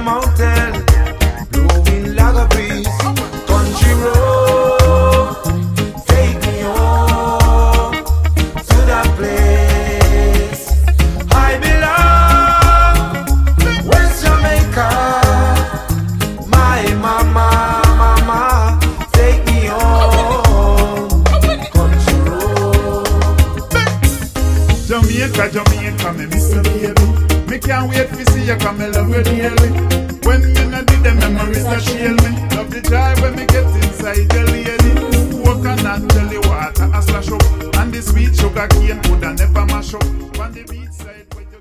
mountain, blowing like a breeze. Country road, take me home to that place I belong, West Jamaica. My mama, take me home, country road. Jamaica, me miss you, baby. Me can't wait to see you come, me love you dearly. When me not did the memories that shield me. Love the joy when me get inside the lady. Coconut, jelly water, a slash up. And the sweet sugar cane would never mash up. On the beach side.